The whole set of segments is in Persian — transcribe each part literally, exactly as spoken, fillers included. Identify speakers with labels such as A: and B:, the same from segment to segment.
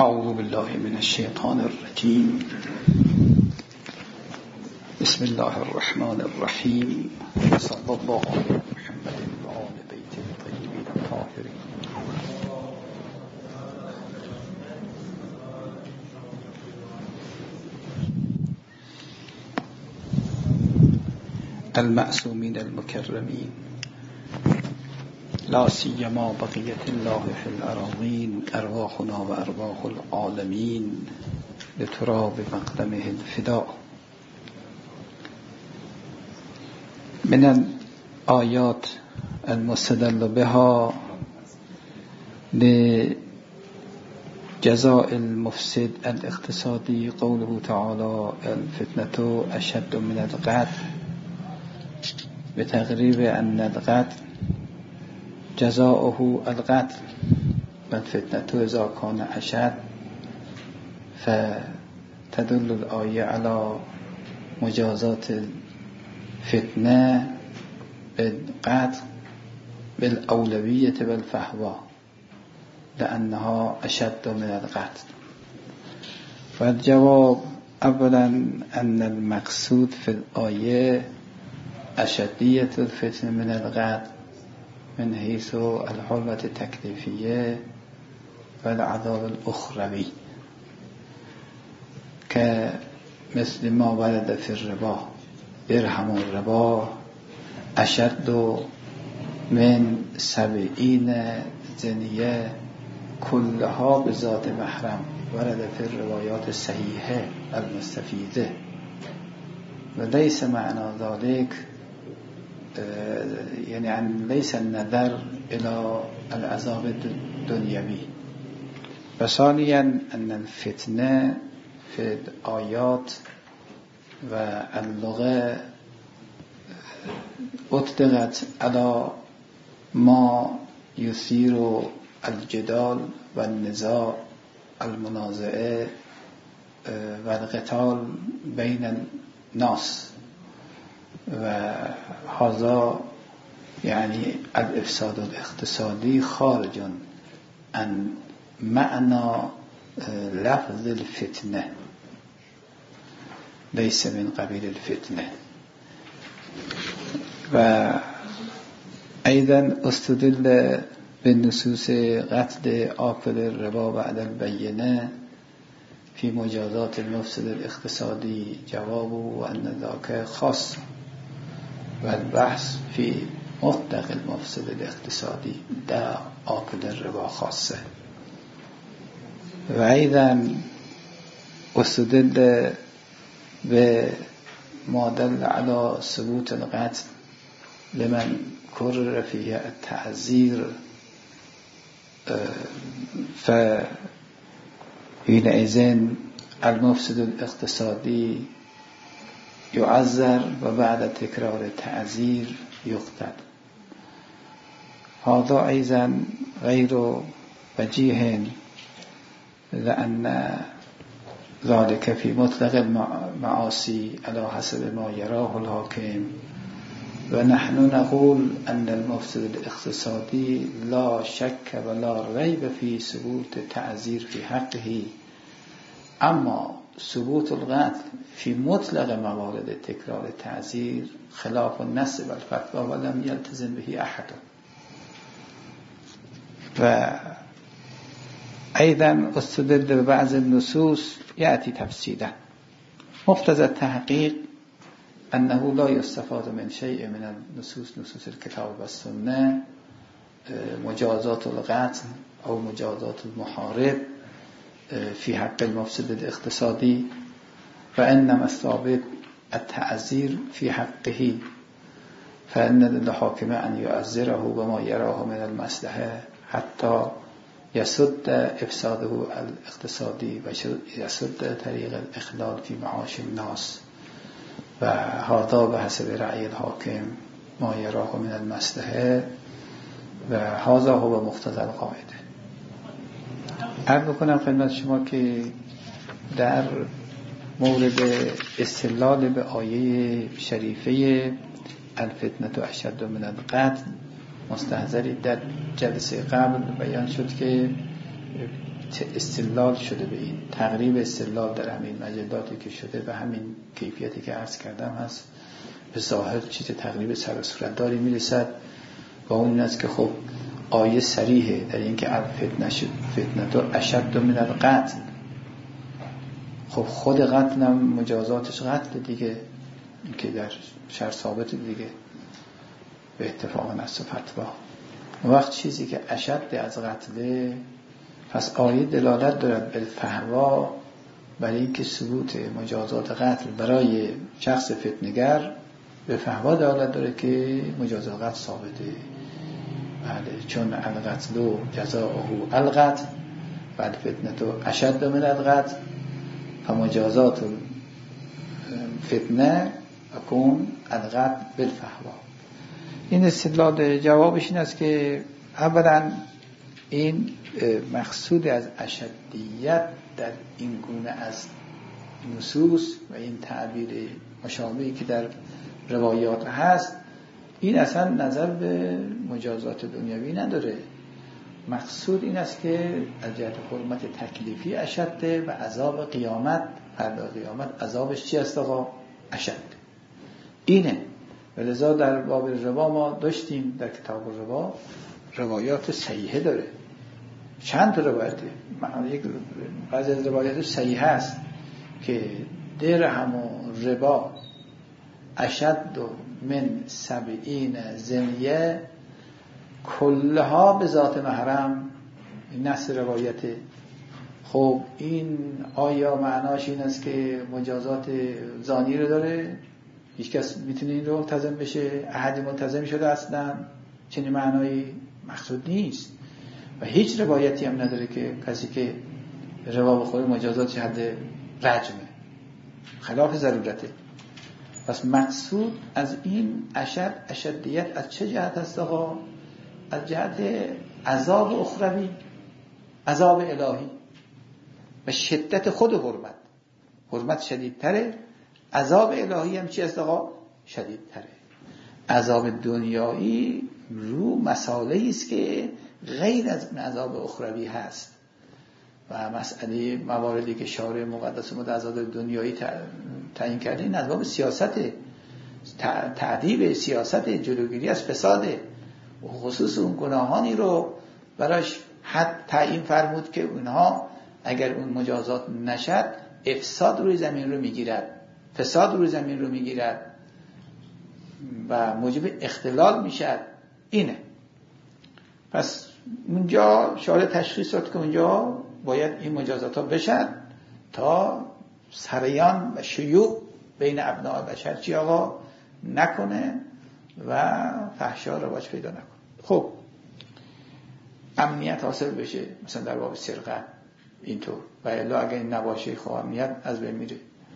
A: اعوذ بالله من الشیطان الرجیم. بسم الله الرحمن الرحیم. صلی الله علی محمد و آل بیت الطیبین الطاهرین. المعصومین المکرمین، لا سیما بقیت الله فی الأراضین، ارواحنا و ارواح العالمین لتراب مقدمه الفداء. من الآیات المستدل بها لجزاء المفسد الاقتصادی قوله تعالی الفتنة اشد من القتل، بتقریب ان القتل جزاؤه القتل والفتنة اذا كان اشد، فتدل الآیه على مجازات الفتنة بالقتل بالأولوية والفهوى لأنها أشد من القتل. والجواب أولا أن المقصود في الآية أشدية الفتنة من القتل من حيث الحرمة التكليفية والعذاب الأخروي، كمثل ما ورد في الربا، درهم الربا أشد من سبعين زنية كلها بذات محرم، ورد في الروايات الصحيحة المستفيدة. وليس معنى ذلك يعني أن ليس النظر إلى العذاب الدنيوي. وثانيا أن الفتنة في الآيات واللغة أطلقت على ما يثير الجدال والنزاع المنازعة والقتال بين الناس، وهذا يعني الإفساد الاقتصادي خارج عن معنى لفظ الفتنة، ليس من قبيل الفتنة. وأيضا استدل بالنصوص قتل آكل الربا بعد البينة في مجازات المفسد الاقتصادي، جوابه أن ذاك خاص، والبحث في مطلق المفسد الاقتصادي دا آكل الربا خاصة. وأيضا استدل بما دل على ثبوت القتل لمن كرر فيه التعزير، فحينئذ المفسد الاقتصادي يعذر وبعد تكرار التعزير يقتل. هذا أيضا غير وجيه، لأن ذلك في مطلق المعاصي على حسب ما يراه الحاكم. ونحن نقول أن المفسد الاقتصادي لا شك ولا ريب في ثبوت التعزير في حقه، أما ثبوت القتل في مطلق موارد تكرار التعزير خلاف النص والفتوى ولم يلتزم به أحد. وأيضا استدل ببعض النصوص يأتي تفصيلا. مقتضى التحقيق أنه لا يستفاد من شيء من النصوص، نصوص الكتاب والسنة، مجازات القتل أو مجازات المحارب في حق المفسد الاقتصادي، وإنما الثابت التعزير في حقه، فإن للحاكم أن يعزره بما يراه من المصلحة حتى يسد إفساده الاقتصادي ويسد طريق الإخلال في معاش الناس، وهذا بحسب رأي الحاكم ما يراه من المصلحة، وهذا هو مقتضى القاعدة. عرض بکنم خدمت شما که در مورد استدلال به آیه شریفه الفتنة اشد من القتل مستحضری در جلسه قبل بیان شد که استدلال شده به این تقریب استدلال در همین مجلاتی که شده به همین کیفیتی که عرض کردم هست. به ظاهر چیز تقریب سر و صورت داری میرسد و اون این است که خب آیه صریحه در این که الفتنه شد فتنه تو اشد من القتل. خب خود قتل هم مجازاتش قتل دیگه، این که در شرع ثابت دیگه به اتفاق نص و فتوا. وقت چیزی که اشد از قتله، پس آیه دلالت دارد به فهوا برای اینکه ثبوت مجازات قتل برای شخص فتنگر به فهوا دلالت داره که مجازات قتل ثابته. بله، چون القتل و جزاؤه القتل و الفتنه اشد من القتل فمجازات فتنه اکون القتل بالفهوا. این استدلال جوابش این است که اولا این مقصود از اشدیت در این گونه از نصوص و این تعبیر مشابهی که در روایات هست، این اصلا نظر به مجازات دنیوی نداره. مقصود این است که از جهت حرمت تکلیفی اشده و عذاب قیامت، فردا قیامت عذابش چی است آقا؟ اشده. اینه. ولذا در باب ربا ما داشتیم در کتاب ربا روایات صحیحه داره، چند روایته، یک بعضی از روایات صحیحه است که درهم و ربا اشد من سبعین زنیه کلها به ذات محرم. این نص روایته. خب این آیا معناش این است که مجازات زانی رو داره؟ هیچ کس میتونه این رو ملتزم بشه؟ احدی ملتزم شده اصلا؟ چنین معنایی مقصود نیست و هیچ روایتی هم نداره که کسی که ربا بخوره مجازات حد رجمه، خلاف ضرورته. پس مقصود از این اشد اشدیت از چه جهت است آقا؟ از جهت عذاب اخروی، عذاب الهی و شدت خود حرمت. حرمت شدیدتره، عذاب الهی هم چی است آقا؟ شدیدتره. عذاب دنیایی رو مسائلی است که غیر از این عذاب اخروی هست و مسئله مواردی که شارع مقدس و عذاب دنیایی تعیین کرده این از باب سیاسته، تعذیب سیاست، جلوگیری از فساده و خصوص اون گناهانی رو براش حد تعیین فرمود که اونها اگر اون مجازات نشد افساد روی زمین رو میگیرد، فساد روی زمین رو میگیرد و موجب اختلال میشد. اینه. پس اونجا شارع تشخیص داد که اونجا باید این مجازات ها بشن تا سریان و شیوع بین ابناء بشر چی آقا نکنه و فحشا رواج پیدا نکنه. خب امنیت حاصل بشه، مثلا در باب سرقت اینطور، و الا اگه این نباشه خب امنیت از بین میره.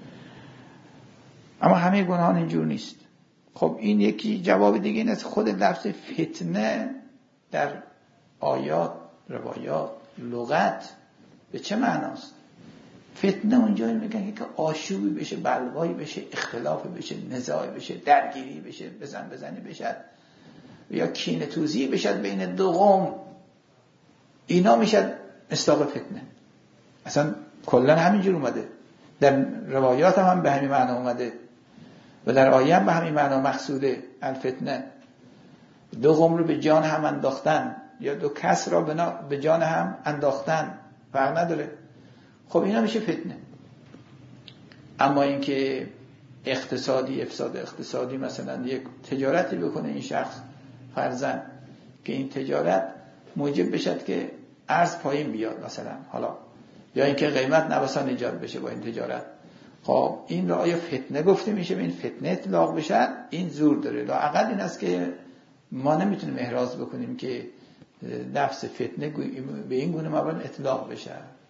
A: اما همه گناهان اینجور نیست. خب این یکی جواب دیگه این است. خود لفظ فتنه در آیات، روایات، لغت به چه معناست؟ فتنه اونجا میگن که آشوبی بشه، بلوایی بشه، اختلافی بشه، نزاعی بشه، درگیری بشه، بزن بزنی بشه یا کینه توزی بشه بین دو قوم، اینا میشه مصداق فتنه. اصلا کلا همینجور اومده، در روایات هم, هم به همین معنا اومده و در آیه هم به همین معنا مقصوده. الفتنه دو قوم رو به جان هم انداختن یا دو کس را به جان هم انداختن، فرق نداره. خب اینا میشه فتنه. اما اینکه اقتصادی، افساد اقتصادی، مثلا یک تجارتی بکنه این شخص فرضاً که این تجارت موجب بشد که ارز پایین بیاد مثلا، حالا یا اینکه قیمت نوسان ایجاد بشه با این تجارت، خب این را آیا فتنه گفته میشه؟ به این فتنه اطلاق بشه؟ این زور داره. لااقل این است که ما نمیتونیم احراز بکنیم که نفس فتنه به این گونه موارد اطلاق بشه.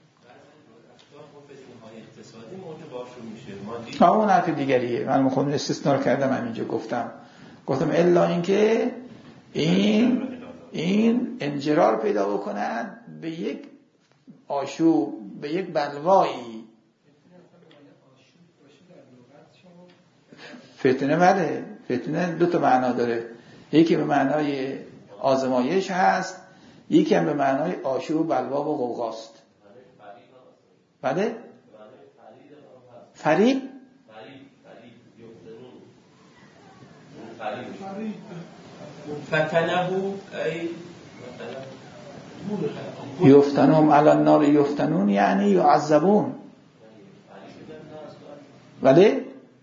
A: ها اون حرف دیگریه. من خودم استثناء کردم، همینجا گفتم گفتم الا اینکه این این انجرار پیدا بکنن به یک آشوب، به یک بلوایی. فتنه بله، فتنه دو تا معنا داره. یکی به معنای آزمایش هست، یکی هم به معنای آشوب و بلوا و غوغاست. بله؟ فریب
B: فتنه ای
A: یفتنون علی النار یفتنون یعنی یعذبون. ولی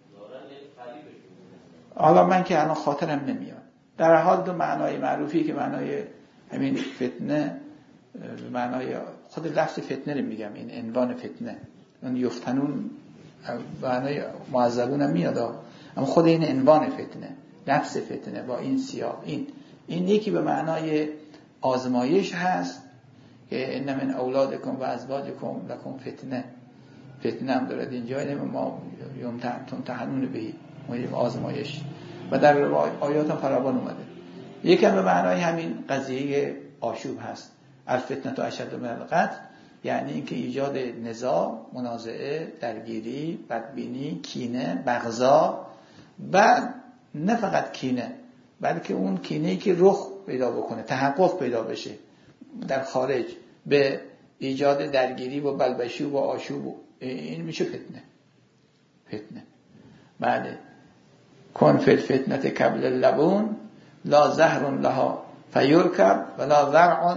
A: حالا من که الان خاطرم نمیاد. در حال دو معنای معروفی که معنای همین فتنه، معنای خود لفظ فتنه رو میگم، این عنوان فتنه، اون یفتنون معنای معذبون هم میاد، اما خود این عنوان فتنه، لفظ فتنه با این سیاق، این این یکی به معنای آزمایش هست که ان من اولادکم و ازواجکم لکم فتنه، فتنه هم دارد اینجا، یعنی ما یوم تمتحنون بهی، ما آزمایش، و در آیات هم فراوان اومده. یکم به معنای همین قضیه آشوب هست، الفتنه اشد من القتل، یعنی اینکه ایجاد نزاع، منازعه، درگیری، بدبینی، کینه، بغضا، و نه فقط کینه بلکه اون کینه‌ای که رخ پیدا بکنه، تحقق پیدا بشه در خارج، به ایجاد درگیری و بلبشی و آشوب، این میشه فتنه. فتنه بله. کن فی الفتنه کبل اللبون لا زهر لها فیرکب ولا ذرع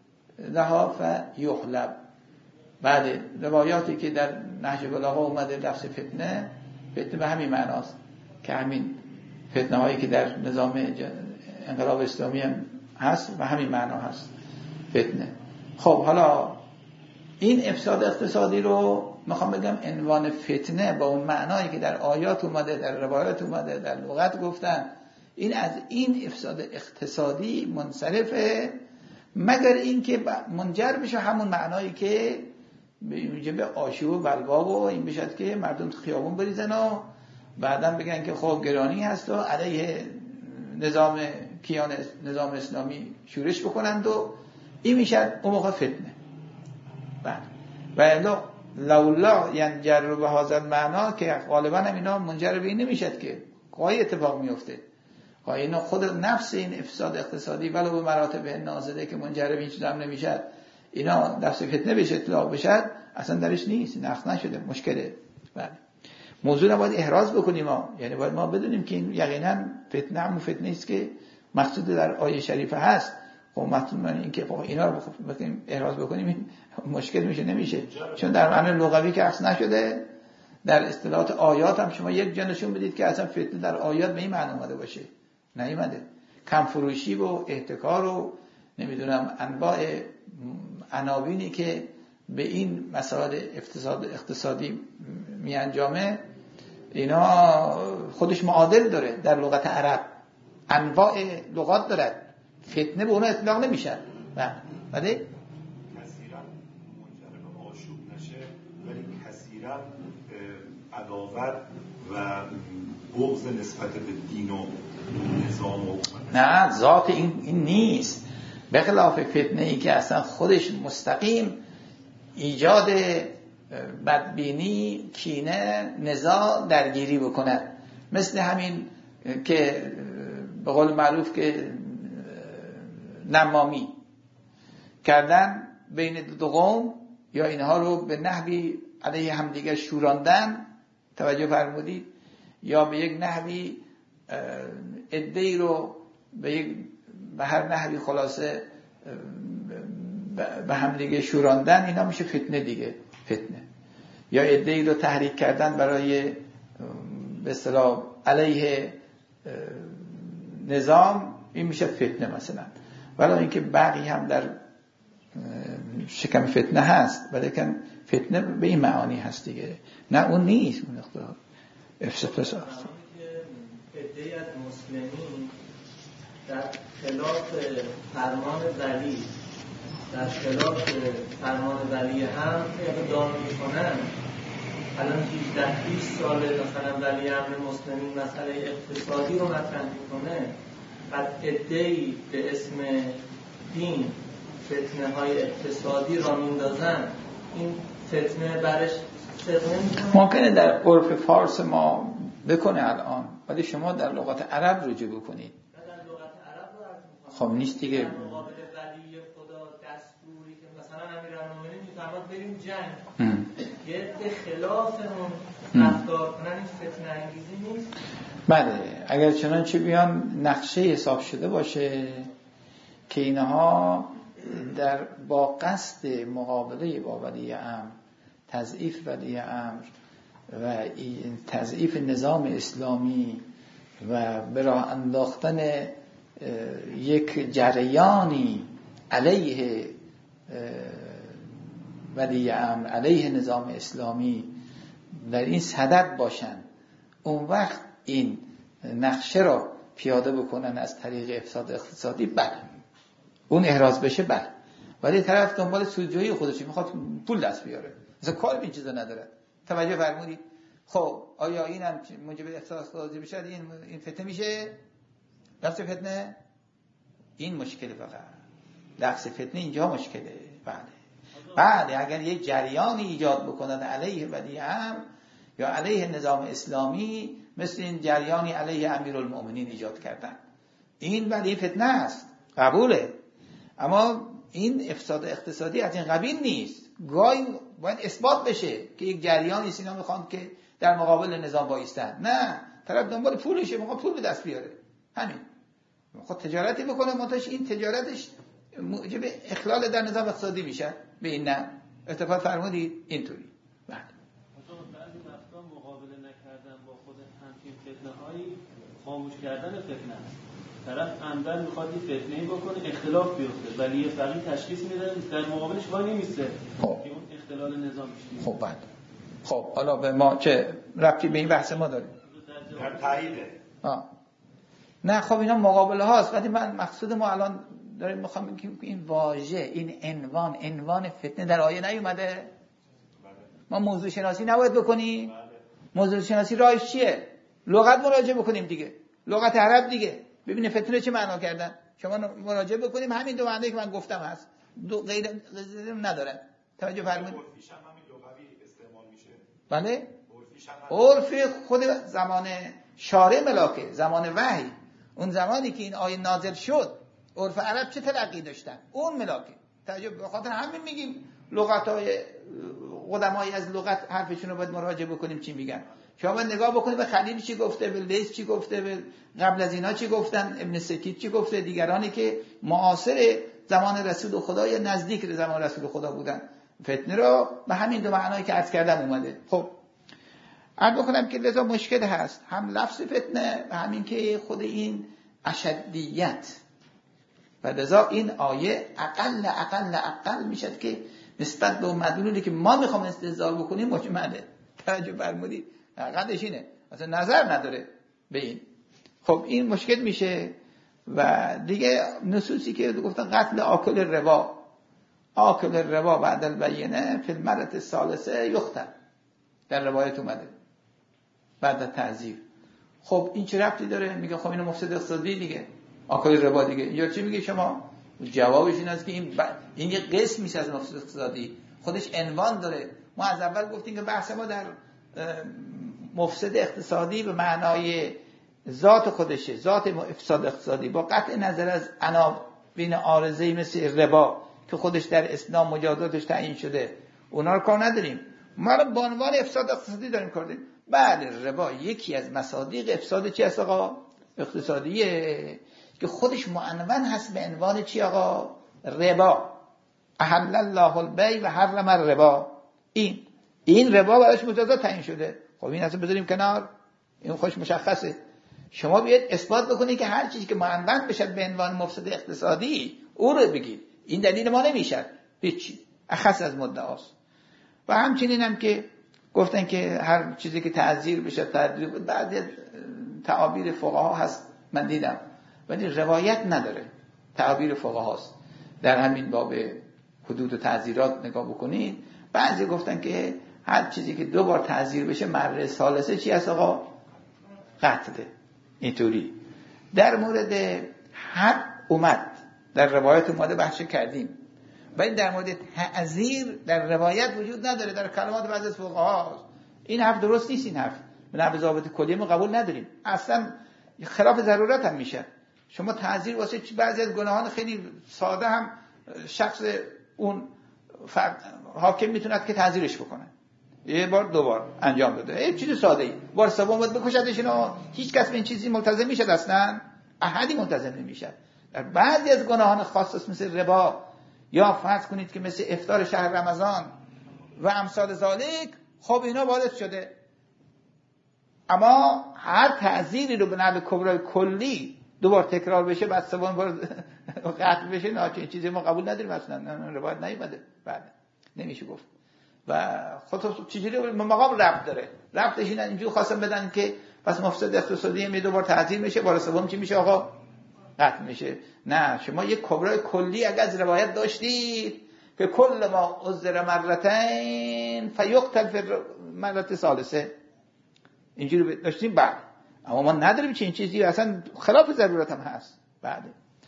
A: لها فیحلب. بله، روایاتی که در نهج بلاغه اومده لفظ فتنه، فتنه به همین معناست که همین فتنه هایی که در نظام انقلاب اسلامی هم هست و همین معنا هست فتنه. خب حالا این افساد اقتصادی رو میخوام بگم عنوان فتنه با اون معنایی که در آیات اومده، در روایات اومده، در لغت گفتن، این از این افساد اقتصادی منصرفه، مگر این که منجر بشه همون معنایی که میگه به آشوب و بلوا و این بشد که مردم تو خیابون بریزن و بعداً بگن که خب گرانی هست و علیه نظام کیان نظام اسلامی شورش بکنند و این میشد اون موقع فتنه. بله. و الا لولا ینجر به هذا المعنا، که غالبا هم اینا منجر به این نمیشد که قای اتفاق میفته، قای اینا خود نفس این افساد اقتصادی ولو به مراتب نازله که منجر به این چیز هم نمیشد، اینا نفس فتنه بشه، اطلاق بشد، اصلا درش نیست، نقص نشده، مشکله. بله. موضوع رو باید احراز بکنیم ما، یعنی باید ما بدونیم که این یقینا فتنه همون فتنه است که مقصود در آیه شریفه هست. خب مقصود من این که اینا رو بخوایم احراز بکنیم این مشکل میشه، نمیشه، چون در معنی لغوی که اصلا نشده. در اصطلاحات آیات هم شما یک جا نشون بدید که اصلا فتنه در آیات به این معنی اومده باشه، نیومده. کم فروشی و احتکار و نمیدونم انواع عناوینی که به این مسائل اقتصاد اقتصادی می انجامه، اینا خودش معادل داره در لغت عرب، انواع لغات داره، فتنه به اون اطلاق نمیشه. بله.
C: کثیرا منجر به آشوب نشه، ولی کثیرا عداوت و بغض نسبت به دین و نظام و
A: نه، ذات این, این نیست، به خلاف فتنه ای که اصلا خودش مستقیم ایجاد بدبینی، کینه، نزاع، درگیری بکنه، مثل همین که به قول معروف که نمامی کردن بین دو قوم، یا اینها رو به نحوی علیه همدیگر شوراندن، توجه فرمودید، یا به یک نحوی عده‌ای رو به یک به هر نحوی خلاصه به هم دیگه شوراندن، اینا میشه فتنه دیگه، فتنه. یا عده‌ای رو تحریک کردن برای به اصطلاح علیه نظام، این میشه فتنه مثلا. ولی اینکه بقیه هم در شکم فتنه هست، ولی که فتنه به این معانی هست دیگه، نه اون نیست. اون اختلاف افساد فساد
B: عده‌ای از مسلمین در خلاف فرمان ولی در خلاف فرمان ولی هم اقدام میکنن. الان هجده بیست ساله مثلا ولی امر مسلمین مسئله اقتصادی رو مطرح میکنه، بعد عده‌ای به اسم دین فتنه های اقتصادی را میندازن، این فتنه برش صدقه میکنه.
A: ممکنه در عرف فارس ما بکنه الان، ولی شما در لغت عرب رجوع بکنید.
B: در لغت عرب رو عرض میکنم.
A: خب نیست دیگه.
B: در مقابل ولی خدا دستوری که مثلا امیرالمومنین میفرماد بریم جنگ، گرد خلاف اون رفتار کنن این فتنه انگیزی نیست؟
A: بله، اگر چنانچه بیان نقشه حساب شده باشه که اینها در با قصد مقابله با ولی امر، تضعیف ولی امر و تضعیف نظام اسلامی و به راه انداختن یک جریانی علیه ولی امر، علیه نظام اسلامی در این صدد باشن، اون وقت این نقشه را پیاده بکنن از طریق افساد اقتصادی، بله اون احراز بشه، بله. ولی طرف دنبال سودجویی خودشه، میخواد پول دست بیاره، مثلا کار به این چیزا نداره. توجه فرمودید؟ خب آیا اینم موجب افساد اقتصادی بشه این این فتنه میشه؟ لفظ فتنه این مشکل، فقط لفظ فتنه اینجا مشکله. بله بله، اگر یک جریانی ایجاد بکنن علیه ولی امر یا علیه نظام اسلامی، مثل این جریانی علیه امیرالمؤمنین ایجاد کردن، این ولی فتنه است، قبوله. اما این افساد اقتصادی از این قبیل نیست. گاهی باید اثبات بشه که یک جریانی اینا میخوان که در مقابل نظام بایستن، نه، طرف دنبال پولشه، میخواد پول به دست بیاره، همین. خود تجارتی بکنه، منتهش این تجارتش موجب اخلال در نظام اقتصادی میشه، به این نه اتفاق فرمودید اینطوری. بله
D: بعضی وقتا مقابله نکردن با خود همچین فتنه‌هایی خاموش کردن فتنه است. طرف عمدن میخواد این فتنه‌ای بکنه اختلاف بیفته، ولی یه فقیه تشخیص میده در مقابلش وای نمیسته که اون اختلال نظام پیش.
A: خب بعد خب حالا به ما چه ربطی به این بحث ما داره؟
C: در تاییده.
A: آه نه خب اینا مقابله هاست، ولی من مقصود ما الان داریم میخوام بگیم این واژه، این عنوان، عنوان فتنه در آیه نیومده. ما موضوع شناسی نباید بکنیم؟ موضوع شناسی راهش چیه؟ لغت مراجعه بکنیم دیگه، لغت عرب دیگه، ببینیم فتنه چه معنا کردن. شما مراجعه بکنیم، همین دو معنی که من گفتم هست، دو غیر نداره. توجه فرمایید.
C: عرفیش هم همین لغوی استعمال میشه.
A: بله؟
C: عرفیش هم
A: عرف خود زمان شارع ملاکه، زمان وحی، اون زمانی که این آیه نازل شد، عرف عرب چه تلقی داشتن؟ اون ملاکه. توجه، به خاطر همین میگیم لغت‌های قدمای از لغت حرفشون رو باید مراجعه بکنیم چی میگن. شما باید نگاه بکنید به خلیل چی گفته، به لیث چی گفته، به قبل از اینا چی گفتن، ابن سکیت چی گفته، دیگرانی که معاصر زمان رسول خدا یا نزدیک زمان رسول خدا بودن. فتنه رو به همین دو معنایی که عرض کردم اومده. خب عرض بکنم که لذا مشکل هست، هم لفظ فتنه و همین که خود این اشدیت، و لذا این آیه اقل اقل اقل میشد که نسبت به مدلولی که ما میخوام استدلال بکنیم مجمله. توجه فرمودید؟ حقیقتش اینه، اصلا نظر نداره به این. خب این مشکل میشه. و دیگه نصوصی که گفتن قتل آکل ربا، آکل ربا بعد البینه فی المرة الثالثه یقتل، در روایت اومده بعد تعذیب. خب این چه ربطی داره؟ میگه خب اینو مفسد اقتصادی دیگه، آکل ربا دیگه. اینجا چی میگه شما؟ جوابش این است که این ب... این یه قسم میشه از مفسد اقتصادی، خودش عنوان داره. ما از اول گفتیم که بحث ما در مفسد اقتصادی به معنای ذات خودشه، ذات افساد اقتصادی، با قطع نظر از عناوین عارضه‌ای مثل ربا که خودش در اسلام مجازاتش تعیین شده، اونا رو کار نداریم. ما رو به عنوان افساد اقتصادی داریم کار داریم. بله ربا یکی از مصادیق افساد چی هست آقا؟ اقتصادیه که خودش معنون هست به عنوان چی آقا؟ ربا. احل الله البیع و حرم الربا. این این ربا براش مجازات تعیین شده. خب این اصلا بذاریم کنار، این خوش مشخصه. شما بیاید اثبات بکنید که هر چیزی که معنون بشه به عنوان مفسد اقتصادی او رو بگید. این دلیل ما نمیشه هیچی، اخص از مدعاست. و همچنین هم که گفتن که هر چیزی که تعذیر بشه تعذیر، بعضی تعابیر فقها هست من دیدم ولی روایت نداره، تعابیر فقهاست. در همین باب حدود و تعذیرات نگاه بکنید، بعضی گفتن که هر چیزی که دو بار تعذیر بشه مره ثالثه چی هست آقا؟ قتله. اینطوری در مورد حد اومد، در روایت اومده بحث کردیم، ولی در مورد تعذیر در روایت وجود نداره، در کلمات بعضی از فقها. این حرف درست نیست، این حرف به نحو ضابط کلی ما قبول نداریم، اصلا خلاف ضرورت هم میشه. شما تعذیر واسه بعضی از گناهان خیلی ساده هم شخص اون فرد حاکم میتوند که تعذیرش بکنه. یه بار دو بار انجام داده، یه چیز ساده ای. بار سوم باید بکشدش. اینا هیچ کس به این چیزی ملتزم میشه؟ اصلا احدی ملتزم نمیشه. در بعضی از گناهان خاص مثل ربا یا فرض کنید که مثل افطار شهر رمضان و امثال ذالک، خب اینا وارد شده. اما هر تعزیری رو به نحو کبرای کلی دوبار تکرار بشه، بعد سوم بار قطع بشه، نه چه چیزی ما قبول نداریم اصلا، نه روایت نیومده. بعد نمیشه گفت. و خود چجوری مقام ربط داره؟ ربطش اینه اینجوری خواستم بدن که پس مفسد اقتصادی هم یه دوبار تعزیر میشه، بار سوم چی میشه آقا؟ قطع میشه. نه، شما یک کبرای کلی اگر از روایت داشتید که کل ما عذر مرتين فیقتل فی مرت ثالثه، اینجوری داشتیم بعد. اما ما نداریم چه این چیزی اصلا خلاف ضرورت هم هست. بعد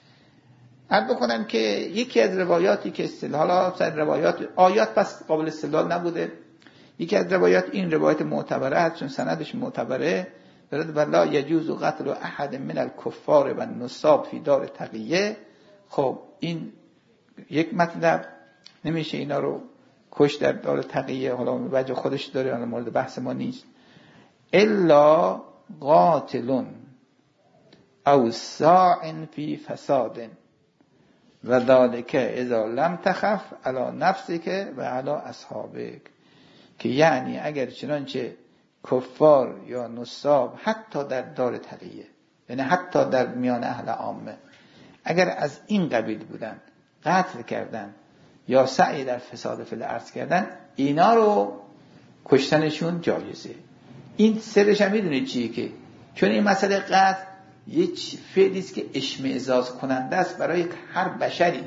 A: عرض بکنم که یکی از روایاتی که استدلال سر روایات آیات پس قابل استدلال نبوده، یکی از روایات این روایت معتبره هست چون سندش معتبره، برد والله یجوز قتل احد من الکفار و النصاب فی دار تقیه. خب این یک مطلب، نمیشه اینا رو کش در دار تقیه، حالا وجه خودش داره، حالا مورد بحث ما نیست. الا قاتل او ساع فی فساد و ذالک اذا لم تخف علی نفسک و علی اصحابک، که یعنی اگر چنانچه کفار یا نصاب حتی در دار تقیه، یعنی حتی در میان اهل عامه، اگر از این قبیل بودن قتل کردن یا سعی در فساد فی الارض کردن، اینا رو کشتنشون جایزه. این سرش هم میدونید چیه؟ که چون این مسئله قتل یک فعلی است که اشمئزاز کننده است برای هر بشری.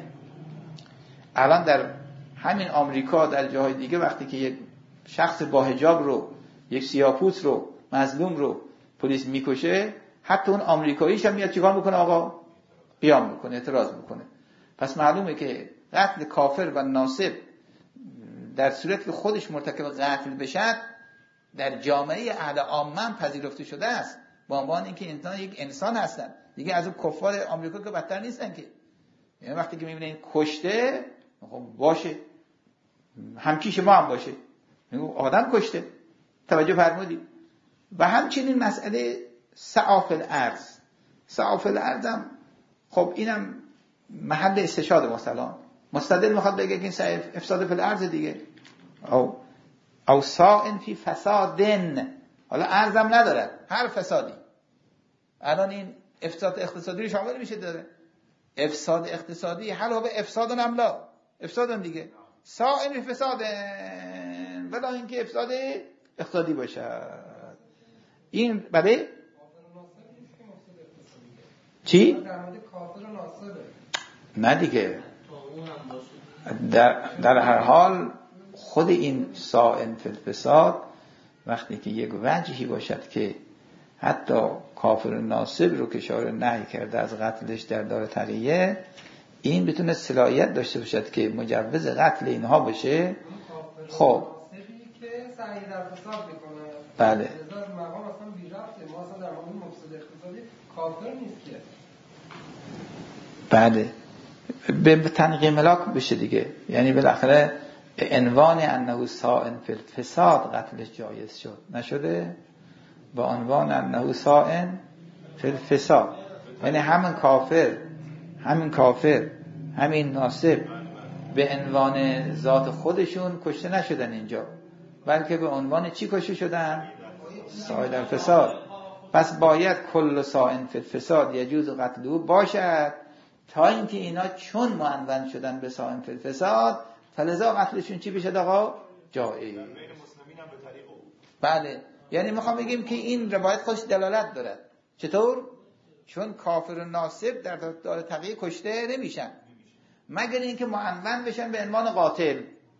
A: الان در همین آمریکا در جاهای دیگه وقتی که یک شخص با حجاب رو، یک سیاه‌پوست رو، مظلوم رو پلیس میکشه، حتی اون آمریکاییش هم میاد چیکار میکنه آقا؟ قیام میکنه، اعتراض میکنه. پس معلومه که قتل کافر و ناصب در صورت که خودش مرتکب قتل بشه در جامعه اهل عامه پذیرفته شده است، با عنوان اینکه انسان یک انسان هستن دیگه. از اون کفار آمریکا که بدتر نیستن که، یعنی وقتی که میبینین کشته، خب باشه، همکیش ما هم باشه، آدم کشته. توجه فرمودید؟ و همچنین مسئله سعاف الارض، سعاف الارض هم خب اینم محل استشهاد مثلا مستدل میخواد بگه که این سعی افساد فی الارض دیگه، او او سائن فی فسادن، حالا ارزم نداره، هر فسادی. الان این افساد اقتصادی رو شامل میشه داره، افساد اقتصادی حالا به افساد نملا، افساد دیگه سائن فی فسادن، ولی اینکه افساد اقتصادی باشه. این بله چی؟ نه دیگه، در, در هر حال خود این سائن فی الفساد وقتی که یک وجهی باشد که حتی کافر ناصب رو که شارع نهی کرده از قتلش در دار تقیه، این بتونه صلاحیت داشته باشد که مجوز قتل اینها باشه. خب
E: که سعی در فساد میکنه،
A: بله،
E: از مقام اصلا بی ربطه، ما اصلا در مورد مفسد اقتصادی کافر نیست که.
A: بله، به تنقیه ملاک بشه دیگه، یعنی بالاخره عنوان انه سائن فی الفساد قتلش جایز شد، نشده با عنوان انه سائن فی الفساد، یعنی همین کافر همین کافر همین ناصب به عنوان ذات خودشون کشته نشدن اینجا، بلکه به عنوان چی کشته شدن؟ سائن الفساد. پس باید کل سائن فی الفساد یجوز قتله باشد، تا اینکه اینا چون معنون شدن به سائن فی الفساد فلذا قتلشون چی بشه آقا؟ جایز. بله، یعنی میخوام بگیم که این روایت خودش دلالت داره. چطور؟ چون کافر و ناصب در دار تقیه کشته نمیشن مگر اینکه معنون بشن به عنوان قاتل.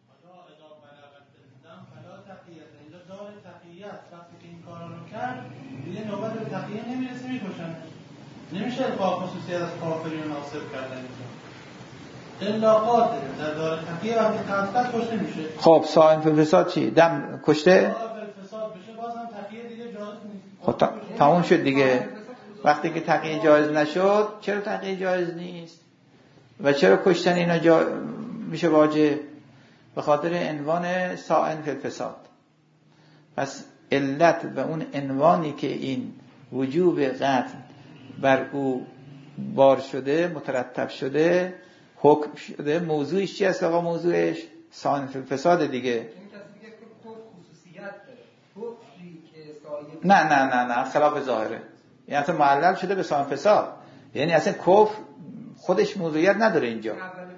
D: دیگه نوبت به تقیه نمیرسه، میکشن. نمیشه القا خصوصیت از کافری و ناصب کردن اینجا. الا قاتل در دار تقیه وقتی قتل کشته میشه.
A: خب سائن فی الفساد چی؟ دم کشته؟
D: سائن فی الفساد بشه بازم تقیه دیگه جایز نیست.
A: خب تا... تموم شد دیگه. وقتی که تقیه جایز نشد، چرا تقیه جایز نیست؟ و چرا کشتن اینا جا... میشه واجب؟ به خاطر عنوان سائن فی الفساد. پس علت و اون عنوانی که این وجوب قتل بر او بار شده، مترتب شده، حکم شده، موضوعش چی است آقا؟ موضوعش سائن فی الفساد دیگه. نه نه نه نه خلاف ظاهره، یعنی اصلا معلل شده به سائن فساد، یعنی اصلا کفر خودش موضوعیت نداره اینجا.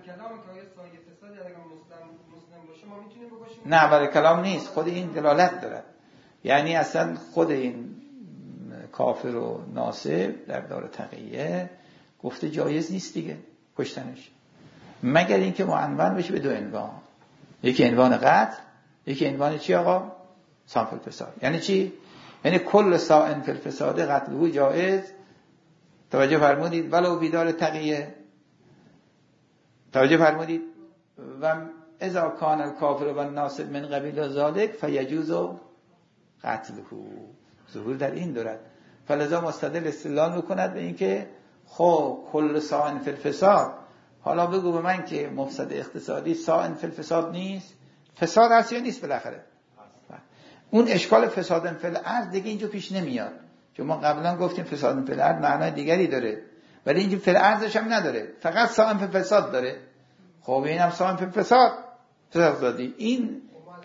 A: نه اول کلام نیست، خود این دلالت داره، یعنی اصلا خود این کافر و ناصب در دار تقیه گفته جایز نیست دیگه کشتنش، مگر اینکه معنون بشه به دو عنوان، یکی عنوان قتل، یکی عنوان چی آقا؟ سائن فی الفساد. یعنی چی؟ یعنی کل سائن فی الفساد قتله جایز. توجه فرمودید؟ ولو بیدار تقیه. توجه فرمودید؟ و اذا کان الکافر و الناصب من قبیل ذلک فیجوز قتله. ظهور در این دارد. فلذا مستدل استدلال میکند به اینکه خب کل سائن فی الفساد، حالا بگو به من که مفسد اقتصادی سائن فی الفساد نیست؟ فساد هست یا نیست بالاخره؟ اون اشکال فساد فی الارض دیگه اینجا پیش نمیاد، چون ما قبلا گفتیم فساد فی الارض معنای دیگری داره، ولی اینجا فی الارضش هم نداره، فقط سائن فی الفساد داره. خب اینم سائن فی الفساد فساد دادی. این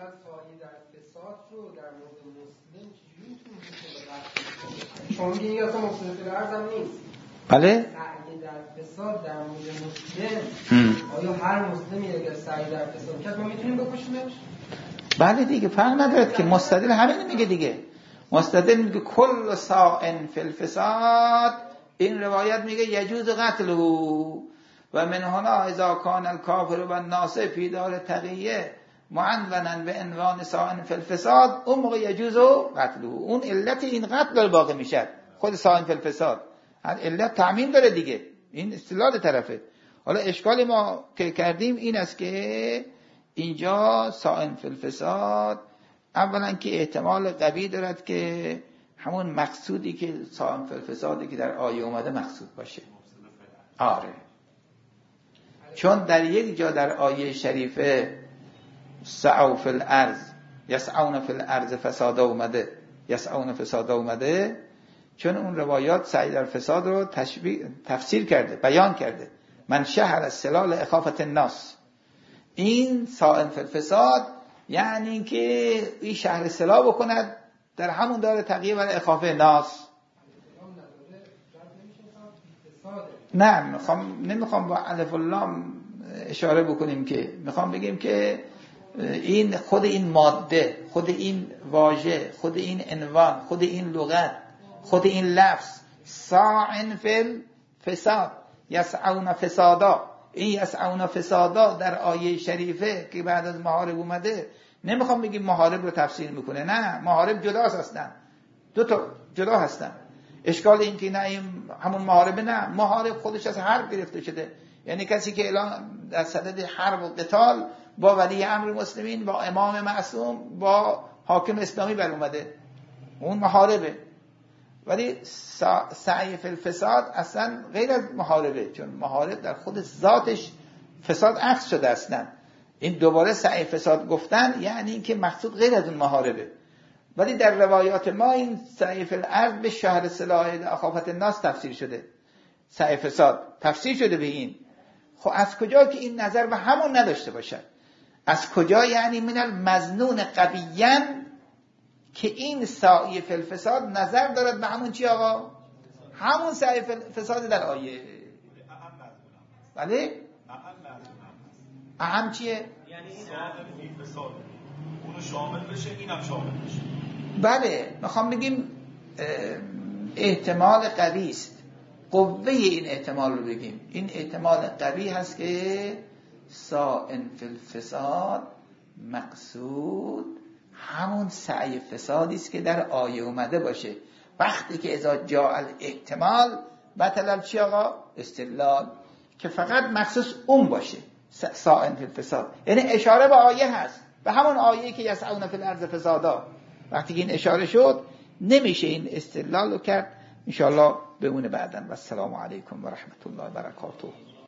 E: شما میگین یا اصلا مفسد فی الارض هم نیست.
A: بله؟
E: سعی در فساد در مورد مسلم، آیا هر مسلمی اگر سعی در فساد کرد ما میتونیم بکشیمش؟
A: بله دیگه، فرق نداره که مستدل همین میگه دیگه. مستدل میگه کل سائن فی الفساد، این روایت میگه یجوز قتله و من هنا اذا کان الکافر و الناصب فی دار تقیه معنونا به عنوان سائن فی الفساد، اون موقع یجوز قتله. اون علت این قتل داره باقی میشه، خود سائن فی الفساد علت تعمیم داره دیگه، این استدلال طرفه. حالا اشکال ما که کردیم این است که اینجا سائن فی الفساد اولا که احتمال قوی دارد که همون مقصودی که سائن فی الفسادی که در آیه اومده مقصود باشه. آره، چون در یک جا در آیه شریفه سعوا فی الارض یسعون فی الارض فساد اومده، یسعون فساد اومده، چون اون روایات سعی در فساد رو تشبیه تفسیر کرده، بیان کرده. من شهر السلال اخافت الناس، این سائن فی الفساد یعنی که این شهر سلا بکند در همون دار تقیه برای اخافه ناس. نه میخوام نمیخوام با الف و لام اشاره بکنیم، که میخوام بگیم که این خود این ماده، خود این واژه، خود این عنوان، خود این لغت، خود این لفظ سائن فی الفساد، یسعون فسادا، این یسعون فسادا در آیه شریفه که بعد از محارب اومده، نمیخوام بگیم محارب رو تفسیر میکنه، نه، محارب جداست هستن، دو تا جدا هستن. اشکال این که نه همون محاربه، نه، محارب خودش از حرب گرفته شده، یعنی کسی که الان در صدد حرب و قتال با ولی امر مسلمین، با امام معصوم، با حاکم اسلامی بر اومده، اون محاربه. ولی سعی فی الفساد اصلا غیر از محاربه، چون محارب در خود ذاتش فساد عکس شده اصلا. این دوباره سعی فساد گفتن یعنی این که مقصود غیر از اون محاربه. ولی در روایات ما این سعی فی الارض به شهر سلاح اخافت الناس تفسیر شده، سعی فساد تفسیر شده به این. خب از کجا که این نظر به همون نداشته باشد؟ از کجا؟ یعنی من المظنون قویاً که این سعی فی الفساد نظر دارد به همون چی آقا؟ همون سعی فی الفساد در آیه. بله؟ اهم چیه؟
C: یعنی این فساد اونو شامل بشه، اینم شامل بشه.
A: بله، میخوام بگیم احتمال قوی است، قوه این احتمال رو بگیم. این احتمال قوی هست که سائن فی الفساد مقصود همون سعی فسادی است که در آیه اومده باشه. وقتی که اذا جاء الاحتمال بطل چی آقا؟ استدلال، که فقط مخصوص اون باشه سائن فی الفساد، یعنی اشاره به آیه هست، به همون آیه که یسعون فی الارض فسادا. وقتی که این اشاره شد نمیشه این استدلال رو کرد. ان شاء الله بمونه بعداً. و السلام علیکم و رحمت الله و برکاته.